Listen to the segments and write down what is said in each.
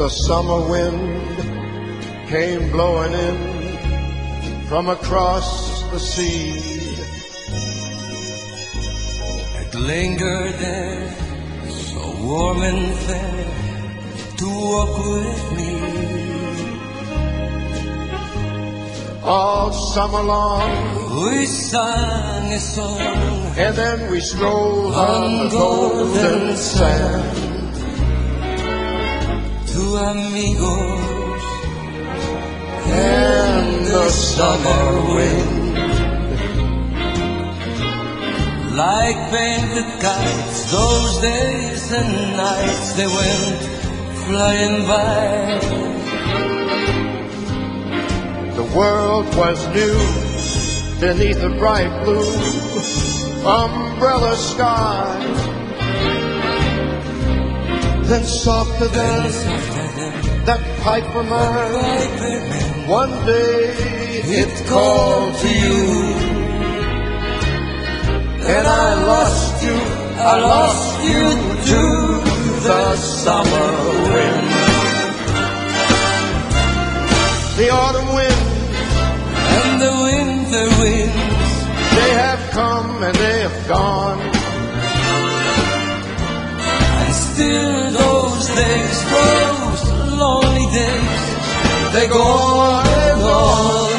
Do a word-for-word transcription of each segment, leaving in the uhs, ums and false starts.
The summer wind came blowing in from across the sea. It lingered there, so warm and fair, to walk with me. All summer long we sang a song, and then we strolled on the golden sand. Two amigos and the summer wind, like painted kites, those days and nights they went flying by. The world was new beneath a bright blue umbrella sky. Then softer than that pipe of mine, one day it called to you, and I lost you, I lost you to the summer wind. The autumn wind and the winter winds, they have come and they have gone, and still those days, those lonely days, they go on and on.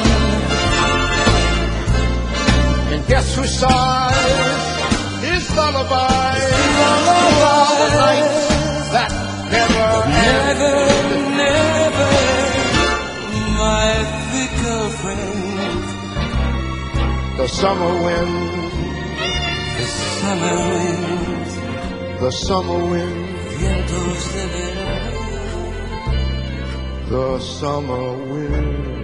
And guess who sighs his lullaby, lullaby, the nights that never end. Never, never, my fickle friend. The summer wind, the summer wind, the summer wind, vientos de verano, the summer wind.